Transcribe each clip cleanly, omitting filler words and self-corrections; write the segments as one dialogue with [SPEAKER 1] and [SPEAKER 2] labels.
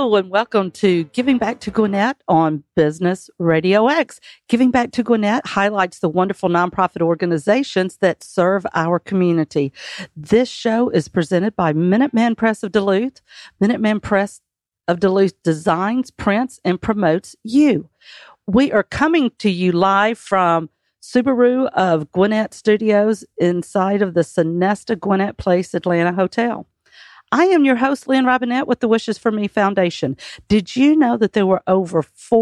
[SPEAKER 1] Hello and welcome to Giving Back to Gwinnett on Business Radio X. Giving Back to Gwinnett highlights the wonderful nonprofit organizations that serve our community. This show is presented by Minuteman Press of Duluth. Minuteman Press of Duluth designs, prints, and promotes you. We are coming to you live from Subaru of Gwinnett Studios inside of the Sonesta Gwinnett Place Atlanta Hotel. I am your host, Lynn Robinette, with the Wishes for Me Foundation. Did you know that there were over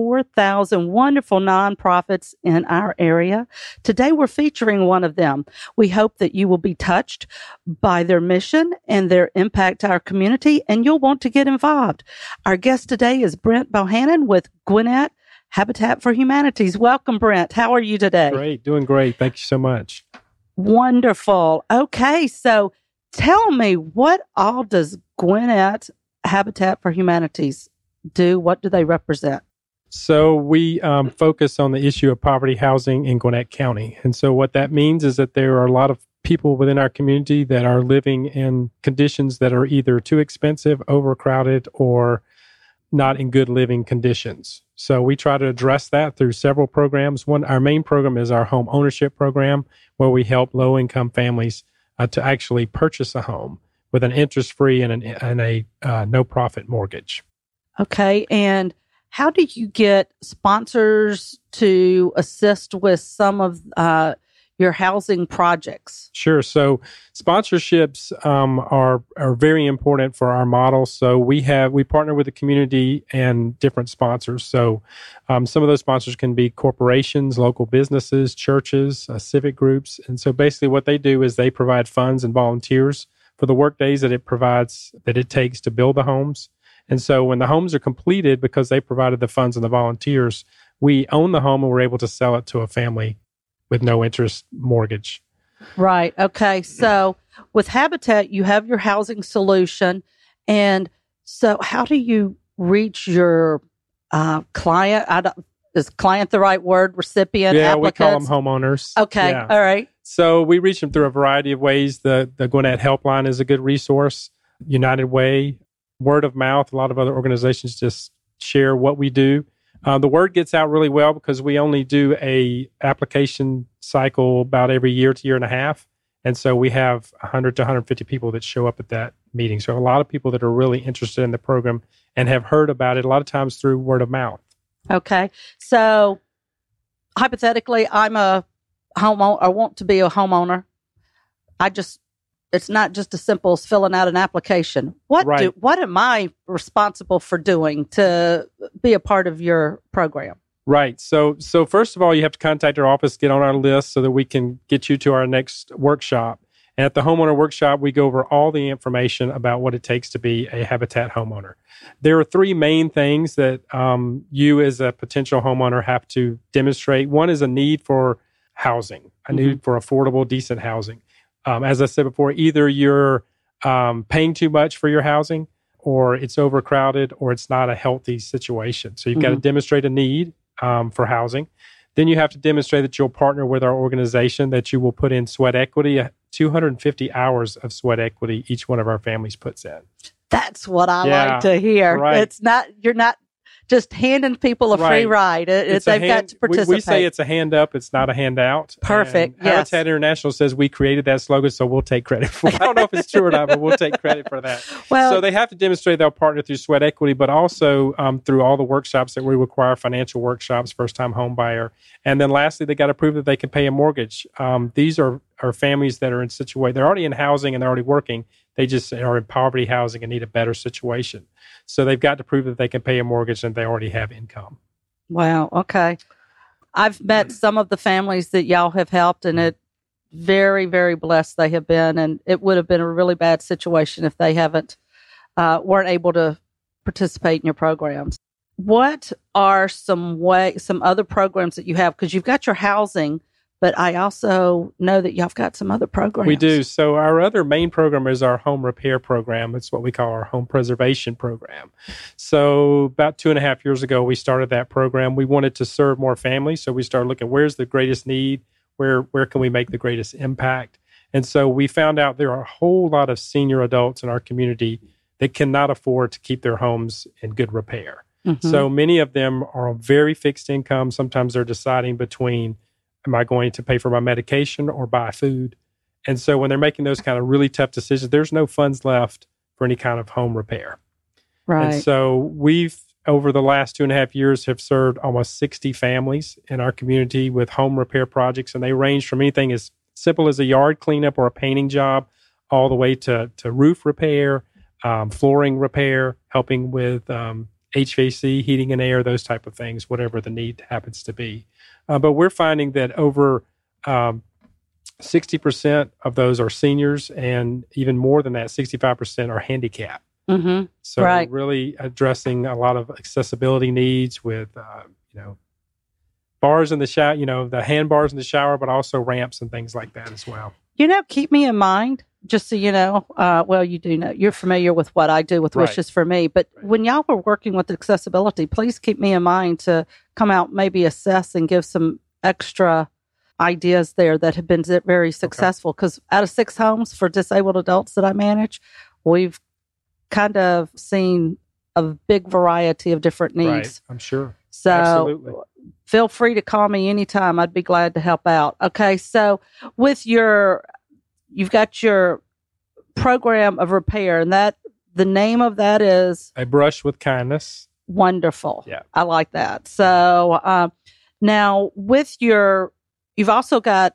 [SPEAKER 1] 4,000 wonderful nonprofits in our area? Today, we're featuring one of them. We hope that you will be touched by their mission and their impact to our community, and you'll want to get involved. Our guest today is Brent Bohannon with Gwinnett Habitat for Humanities. Welcome, Brent. How are you today?
[SPEAKER 2] Great. Doing great. Thank you so much.
[SPEAKER 1] Wonderful. Okay, so tell me, what all does Gwinnett Habitat for Humanities do? What do they represent?
[SPEAKER 2] So we focus on the issue of poverty housing in Gwinnett County. And so what that means is that there are a lot of people within our community that are living in conditions that are either too expensive, overcrowded, or not in good living conditions. So we try to address that through several programs. Our main program is our home ownership program, where we help low-income families to actually purchase a home with an interest-free and a no-profit mortgage.
[SPEAKER 1] Okay, and how do you get sponsors to assist with some of your housing projects?
[SPEAKER 2] Sure. So sponsorships are very important for our model. So we partner with the community and different sponsors. So some of those sponsors can be corporations, local businesses, churches, civic groups. And so basically what they do is they provide funds and volunteers for the work days that it takes to build the homes. And so when the homes are completed, because they provided the funds and the volunteers, we own the home and we're able to sell it to a family with no interest mortgage.
[SPEAKER 1] Right. Okay. So with Habitat, you have your housing solution. And so how do you reach your client? Is client the right word? Recipient,
[SPEAKER 2] yeah,
[SPEAKER 1] applicants?
[SPEAKER 2] We call them homeowners.
[SPEAKER 1] Okay.
[SPEAKER 2] Yeah.
[SPEAKER 1] All right.
[SPEAKER 2] So we reach them through a variety of ways. The Gwinnett Helpline is a good resource. United Way, word of mouth. A lot of other organizations just share what we do. The word gets out really well because we only do a application cycle about every year to year and a half. And so we have 100 to 150 people that show up at that meeting. So a lot of people that are really interested in the program and have heard about it, a lot of times through word of mouth.
[SPEAKER 1] Okay. So hypothetically, I'm a homeowner. I want to be a homeowner. It's not just as simple as filling out an application. What am I responsible for doing to be a part of your program?
[SPEAKER 2] Right. So first of all, you have to contact our office, get on our list so that we can get you to our next workshop. And at the homeowner workshop, we go over all the information about what it takes to be a Habitat homeowner. There are three main things that you as a potential homeowner have to demonstrate. One is a need for housing, a need for affordable, decent housing. As I said before, either you're paying too much for your housing, or it's overcrowded, or it's not a healthy situation. So you've got to demonstrate a need for housing. Then you have to demonstrate that you'll partner with our organization, that you will put in sweat equity, 250 hours of sweat equity each one of our families puts in.
[SPEAKER 1] That's what I like to hear. Right. You're not just handing people a free ride. They've got to participate.
[SPEAKER 2] We say it's a hand up. It's not a handout.
[SPEAKER 1] Perfect.
[SPEAKER 2] And Habitat International says we created that slogan, so we'll take credit for it. I don't know if it's true or not, but we'll take credit for that. So they have to demonstrate they'll partner through sweat equity, but also through all the workshops that we require, financial workshops, first-time home buyer. And then lastly, they got to prove that they can pay a mortgage. These are families that are in situation. They're already in housing and they're already working. They just are in poverty housing and need a better situation. So they've got to prove that they can pay a mortgage and they already have income.
[SPEAKER 1] Wow. Okay. I've met some of the families that y'all have helped, and it very, very blessed they have been. And it would have been a really bad situation if they weren't able to participate in your programs. What are some other programs that you have? Because you've got your housing, but I also know that y'all have got some other programs.
[SPEAKER 2] We do. So our other main program is our home repair program. It's what we call our home preservation program. So about 2.5 years ago, we started that program. We wanted to serve more families. So we started looking, where's the greatest need? Where can we make the greatest impact? And so we found out there are a whole lot of senior adults in our community that cannot afford to keep their homes in good repair.
[SPEAKER 1] Mm-hmm.
[SPEAKER 2] So many of them are on very fixed income. Sometimes they're deciding between, am I going to pay for my medication or buy food? And so when they're making those kind of really tough decisions, there's no funds left for any kind of home repair.
[SPEAKER 1] Right.
[SPEAKER 2] And so we've, over the last 2.5 years, have served almost 60 families in our community with home repair projects. And they range from anything as simple as a yard cleanup or a painting job, all the way to roof repair, flooring repair, helping with HVAC, heating and air, those type of things, whatever the need happens to be. But we're finding that over 60% of those are seniors, and even more than that, 65% are handicapped.
[SPEAKER 1] Mm-hmm.
[SPEAKER 2] So
[SPEAKER 1] right.
[SPEAKER 2] really addressing a lot of accessibility needs with, bars in the shower, the hand bars in the shower, but also ramps and things like that as well.
[SPEAKER 1] Keep me in mind, just so you know, you do know, you're familiar with what I do with
[SPEAKER 2] Right.
[SPEAKER 1] Wishes for Me, but when y'all were working with accessibility, please keep me in mind to come out, maybe assess and give some extra ideas there that have been very successful. Because out of 6 homes for disabled adults that I manage, we've kind of seen a big variety of different needs.
[SPEAKER 2] Right, I'm sure.
[SPEAKER 1] So
[SPEAKER 2] Absolutely.
[SPEAKER 1] Feel free to call me anytime. I'd be glad to help out. Okay, so with you've got your program of repair, and the name of that is
[SPEAKER 2] A Brush with Kindness.
[SPEAKER 1] Wonderful.
[SPEAKER 2] Yeah.
[SPEAKER 1] I like that. So now with you've also got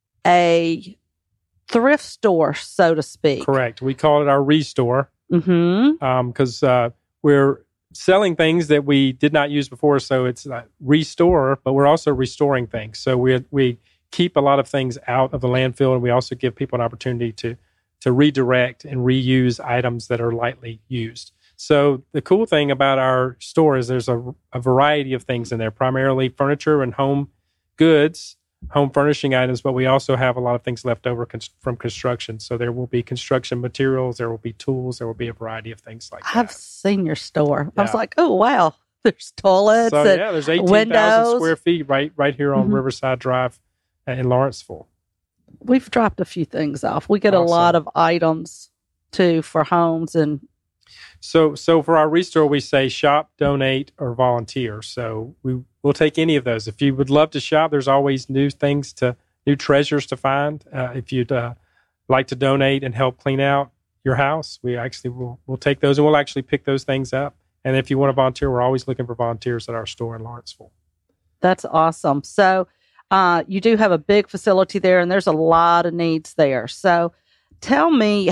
[SPEAKER 1] a thrift store, so to speak.
[SPEAKER 2] Correct. We call it our Restore
[SPEAKER 1] Mm-hmm.
[SPEAKER 2] because we're selling things that we did not use before. So it's restore, but we're also restoring things. So we keep a lot of things out of the landfill, and we also give people an opportunity to redirect and reuse items that are lightly used. So the cool thing about our store is there's a variety of things in there, primarily furniture and home goods, home furnishing items, but we also have a lot of things left over from construction. So there will be construction materials, there will be tools, there will be a variety of things like that.
[SPEAKER 1] I've seen your store. I was
[SPEAKER 2] Yeah.
[SPEAKER 1] like, oh, wow. There's toilets
[SPEAKER 2] So
[SPEAKER 1] and
[SPEAKER 2] there's 18,000
[SPEAKER 1] windows.
[SPEAKER 2] square feet right here on
[SPEAKER 1] Mhm.
[SPEAKER 2] Riverside Drive in Lawrenceville.
[SPEAKER 1] We've dropped a few things off. We get a
[SPEAKER 2] Awesome.
[SPEAKER 1] lot of items, too, for homes. And
[SPEAKER 2] So for our restore, we say shop, donate, or volunteer. So we'll take any of those. If you would love to shop, there's always new treasures to find. If you'd like to donate and help clean out your house, we actually we'll take those, and we'll actually pick those things up. And if you want to volunteer, we're always looking for volunteers at our store in Lawrenceville.
[SPEAKER 1] that's awesome. So you do have a big facility there, and there's a lot of needs there. So tell me,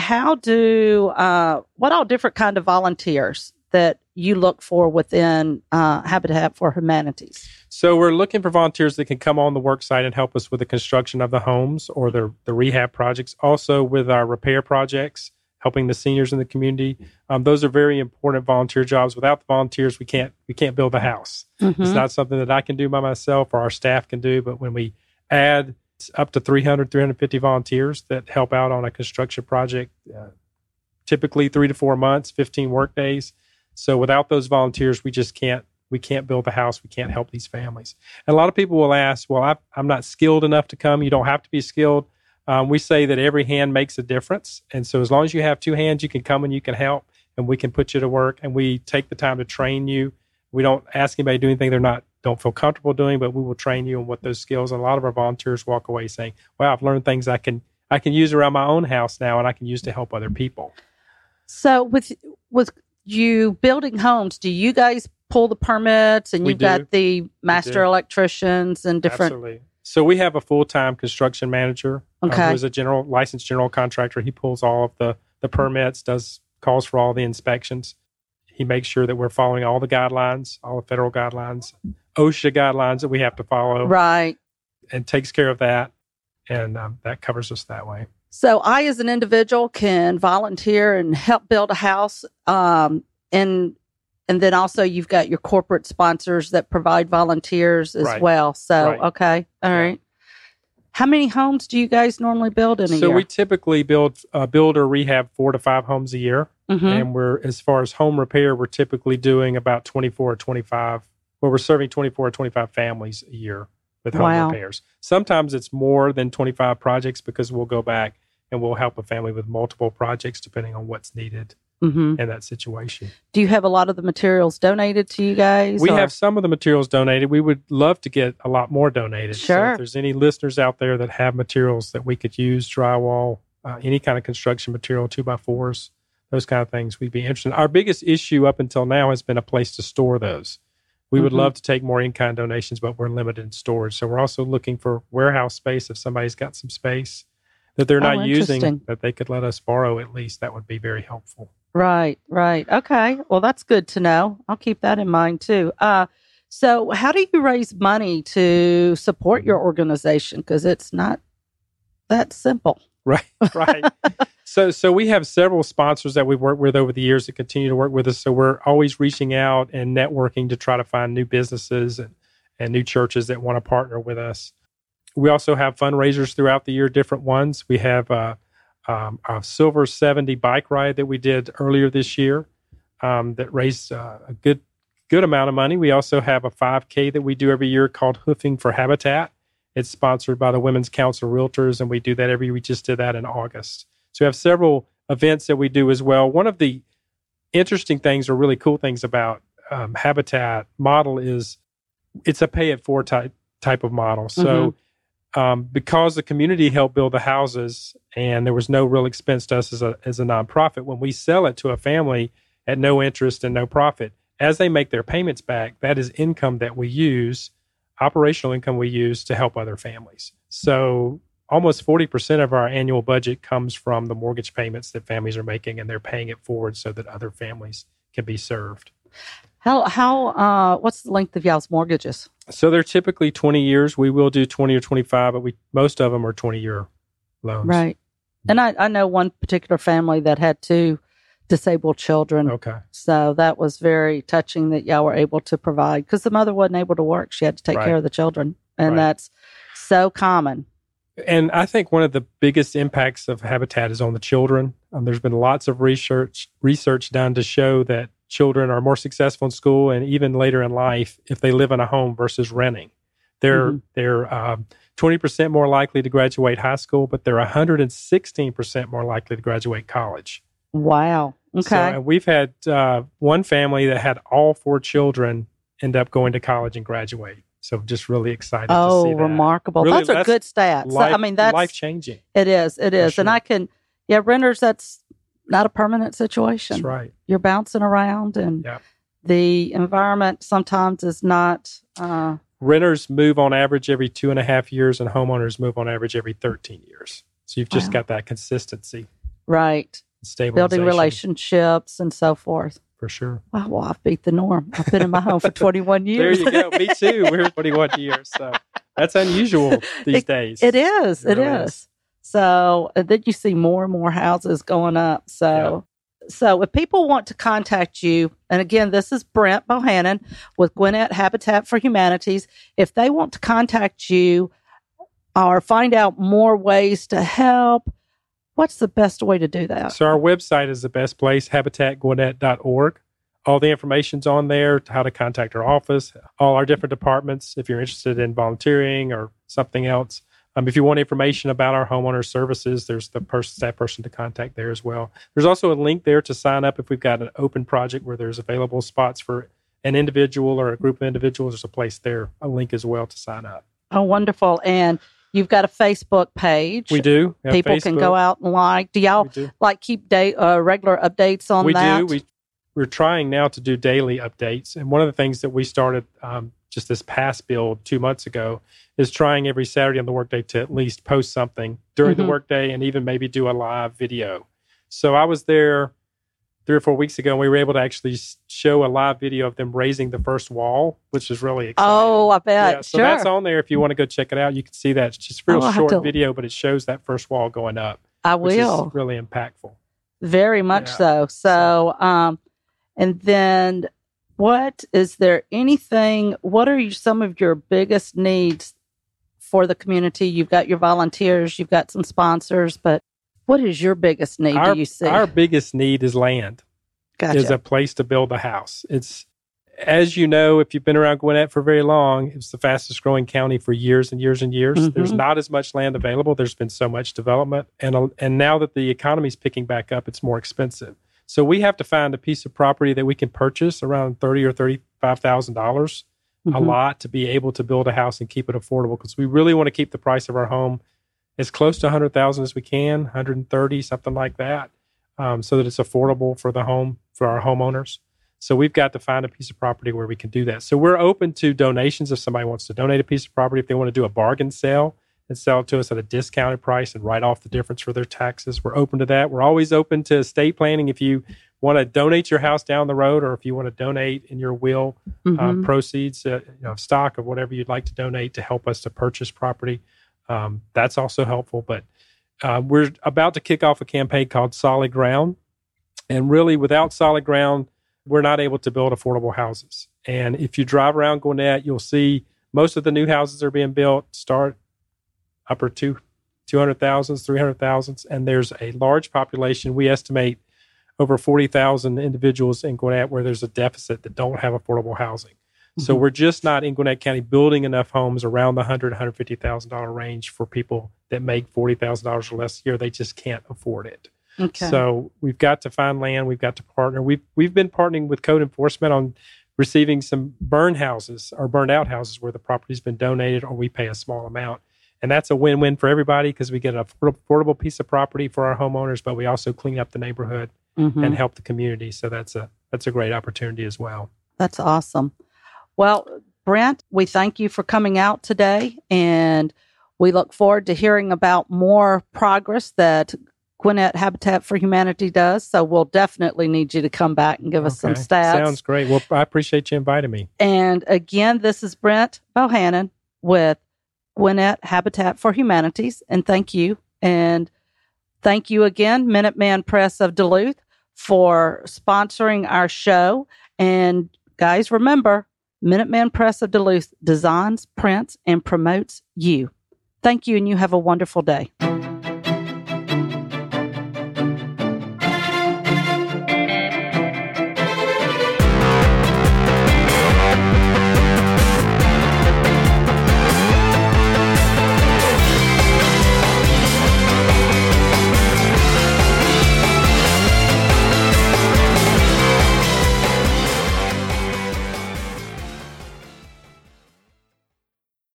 [SPEAKER 1] what all different kind of volunteers that you look for within Habitat for Humanities?
[SPEAKER 2] So we're looking for volunteers that can come on the work site and help us with the construction of the homes or the rehab projects. Also with our repair projects, helping the seniors in the community. Those are very important volunteer jobs. Without the volunteers, we can't build a house.
[SPEAKER 1] Mm-hmm.
[SPEAKER 2] It's not something that I can do by myself or our staff can do. But when we add up to 350 volunteers that help out on a construction project, typically 3 to 4 months, 15 work days. So without those volunteers, we can't build the house. We can't help these families. And a lot of people will ask, well, I'm not skilled enough to come. You don't have to be skilled. We say that every hand makes a difference. And so as long as you have 2 hands, you can come and you can help, and we can put you to work, and we take the time to train you. We don't ask anybody to do anything don't feel comfortable doing, but we will train you on what those skills. And a lot of our volunteers walk away saying, wow, I've learned things I can use around my own house now, and I can use to help other people.
[SPEAKER 1] So with you building homes, do you guys pull the permits, and
[SPEAKER 2] We
[SPEAKER 1] you've
[SPEAKER 2] do.
[SPEAKER 1] got the master electricians and different?
[SPEAKER 2] Absolutely. So we have a full-time construction manager
[SPEAKER 1] Okay.
[SPEAKER 2] who's a licensed general contractor. He pulls all of the permits, calls for all the inspections. He makes sure that we're following all the guidelines, all the federal guidelines, OSHA guidelines that we have to follow,
[SPEAKER 1] Right.
[SPEAKER 2] and takes care of that. And that covers us that way.
[SPEAKER 1] So I, as an individual, can volunteer and help build a house. And then also you've got your corporate sponsors that provide volunteers as
[SPEAKER 2] Right.
[SPEAKER 1] well. So,
[SPEAKER 2] Right.
[SPEAKER 1] okay. All right. How many homes do you guys normally build in a
[SPEAKER 2] So
[SPEAKER 1] year?
[SPEAKER 2] we typically build or rehab 4 to 5 homes a year.
[SPEAKER 1] Mhm.
[SPEAKER 2] And as far as home repair, we're typically doing about 24 or 25, we're serving 24 or 25 families a year with home
[SPEAKER 1] Wow.
[SPEAKER 2] repairs. Sometimes it's more than 25 projects because we'll go back and we'll help a family with multiple projects depending on what's needed
[SPEAKER 1] Mm-hmm.
[SPEAKER 2] in that situation.
[SPEAKER 1] Do you have a lot of the materials donated to you guys?
[SPEAKER 2] We have some of the materials donated. We would love to get a lot more donated.
[SPEAKER 1] Sure.
[SPEAKER 2] So if there's any listeners out there that have materials that we could use, drywall, any kind of construction material, 2x4s, those kind of things, we'd be interested. Our biggest issue up until now has been a place to store those. We would love to take more in-kind donations, but we're limited in storage. So we're also looking for warehouse space. If somebody's got some space that they're not using, that they could let us borrow at least, that would be very helpful.
[SPEAKER 1] Right. Okay. Well, that's good to know. I'll keep that in mind too. So how do you raise money to support your organization? Because it's not that simple.
[SPEAKER 2] Right. So we have several sponsors that we've worked with over the years that continue to work with us. So we're always reaching out and networking to try to find new businesses and new churches that want to partner with us. We also have fundraisers throughout the year, different ones. We have a Silver 70 bike ride that we did earlier this year that raised a good amount of money. We also have a 5K that we do every year called Hoofing for Habitat. It's sponsored by the Women's Council of Realtors, and we do that every year. We just did that in August. So we have several events that we do as well. One of the interesting things or really cool things about Habitat model is it's a pay-it-forward type of model. So because the community helped build the houses and there was no real expense to us as a nonprofit, when we sell it to a family at no interest and no profit, as they make their payments back, that is income that we use, operational income we use to help other families. So almost 40% of our annual budget comes from the mortgage payments that families are making, and they're paying it forward so that other families can be served.
[SPEAKER 1] What's the length of y'all's mortgages?
[SPEAKER 2] So they're typically 20 years. We will do 20 or 25, but most of them are 20-year loans.
[SPEAKER 1] Right. And I know one particular family that had 2 disabled children.
[SPEAKER 2] Okay.
[SPEAKER 1] So that was very touching that y'all were able to provide, because the mother wasn't able to work. She had to take care of the children. And that's so common.
[SPEAKER 2] And I think one of the biggest impacts of Habitat is on the children. There's been lots of research done to show that children are more successful in school and even later in life if they live in a home versus renting. They're 20% more likely to graduate high school, but they're 116% more likely to graduate college.
[SPEAKER 1] Wow. Okay.
[SPEAKER 2] So we've had one family that had all 4 children end up going to college and graduate. So just really excited to see that.
[SPEAKER 1] Oh, remarkable.
[SPEAKER 2] Really,
[SPEAKER 1] that's a good stat. That's
[SPEAKER 2] life-changing.
[SPEAKER 1] It is.
[SPEAKER 2] Sure.
[SPEAKER 1] And renters, that's not a permanent situation.
[SPEAKER 2] That's right.
[SPEAKER 1] You're bouncing around, and the environment sometimes is not...
[SPEAKER 2] Renters move on average every 2.5 years, and homeowners move on average every 13 years. So you've just got that consistency.
[SPEAKER 1] Right.
[SPEAKER 2] Stabilization.
[SPEAKER 1] Building relationships and so forth.
[SPEAKER 2] For sure.
[SPEAKER 1] Oh, well, I've beat the norm. I've been in my home for 21 years.
[SPEAKER 2] There you go. Me too. We're 21 years. So that's unusual these days.
[SPEAKER 1] It is. It really is. So then you see more and more houses going up. So if people want to contact you, and again, this is Brent Bohannon with Gwinnett Habitat for Humanities. If they want to contact you or find out more ways to help, what's the best way to do that?
[SPEAKER 2] So our website is the best place, habitatgwinnett.org. All the information's on there, how to contact our office, all our different departments, if you're interested in volunteering or something else. If you want information about our homeowner services, there's that person to contact there as well. There's also a link there to sign up if we've got an open project where there's available spots for an individual or a group of individuals. There's a place there, a link as well to sign up.
[SPEAKER 1] Oh, wonderful. And you've got a Facebook page.
[SPEAKER 2] We do.
[SPEAKER 1] People can go out and like. Do y'all keep regular updates on that?
[SPEAKER 2] We do. We're trying now to do daily updates. And one of the things that we started just this past build 2 months ago is trying every Saturday on the workday to at least post something during the workday and even maybe do a live video. So I was there 3 or 4 weeks ago, and we were able to actually show a live video of them raising the first wall, which is really exciting.
[SPEAKER 1] Oh, I bet.
[SPEAKER 2] Yeah, so that's on there. If you want to go check it out, you can see that. It's just a real short video, but it shows that first wall going up.
[SPEAKER 1] I will.
[SPEAKER 2] Which is really impactful.
[SPEAKER 1] Very much so. So, and then what are some of your biggest needs for the community? You've got your volunteers, you've got some sponsors, but what is your biggest need, do you see?
[SPEAKER 2] Our biggest need is land.
[SPEAKER 1] Gotcha.
[SPEAKER 2] Is a place to build a house. It's, as you know, if you've been around Gwinnett for very long, it's the fastest growing county for years and years and years. Mm-hmm. There's not as much land available. There's been so much development. And now that the economy is picking back up, it's more expensive. So we have to find a piece of property that we can purchase around $30,000 or $35,000, a lot, to be able to build a house and keep it affordable, because we really want to keep the price of our home as close to $100,000 as we can, 130, something like that, so that it's affordable for our homeowners. So we've got to find a piece of property where we can do that. So we're open to donations if somebody wants to donate a piece of property, if they want to do a bargain sale and sell it to us at a discounted price and write off the difference for their taxes. We're open to that. We're always open to estate planning. If you want to donate your house down the road, or if you want to donate in your will proceeds, stock or whatever you'd like to donate to help us to purchase property, that's also helpful. But we're about to kick off a campaign called Solid Ground. And really, without solid ground, we're not able to build affordable houses. And if you drive around Gwinnett, you'll see most of the new houses that are being built start upper 200,000s, 300,000s. And there's a large population. We estimate over 40,000 individuals in Gwinnett where there's a deficit that don't have affordable housing. So we're just not in Gwinnett County building enough homes around the $100,000, $150,000 range for people that make $40,000 or less a year. They just can't afford it.
[SPEAKER 1] Okay.
[SPEAKER 2] So we've got to find land. We've got to partner. We've been partnering with code enforcement on receiving some burned houses or burned out houses where the property's been donated, or we pay a small amount. And that's a win-win for everybody, because we get an affordable piece of property for our homeowners, but we also clean up the neighborhood and help the community. So that's a great opportunity as well.
[SPEAKER 1] That's awesome. Well, Brent, we thank you for coming out today, and we look forward to hearing about more progress that Gwinnett Habitat for Humanity does. So we'll definitely need you to come back and give us some stats.
[SPEAKER 2] Sounds great. Well, I appreciate you inviting me.
[SPEAKER 1] And again, this is Brent Bohannon with Gwinnett Habitat for Humanities. And thank you. And thank you again, Minuteman Press of Duluth, for sponsoring our show. And guys, remember, Minuteman Press of Duluth designs, prints, and promotes you. Thank you, and you have a wonderful day.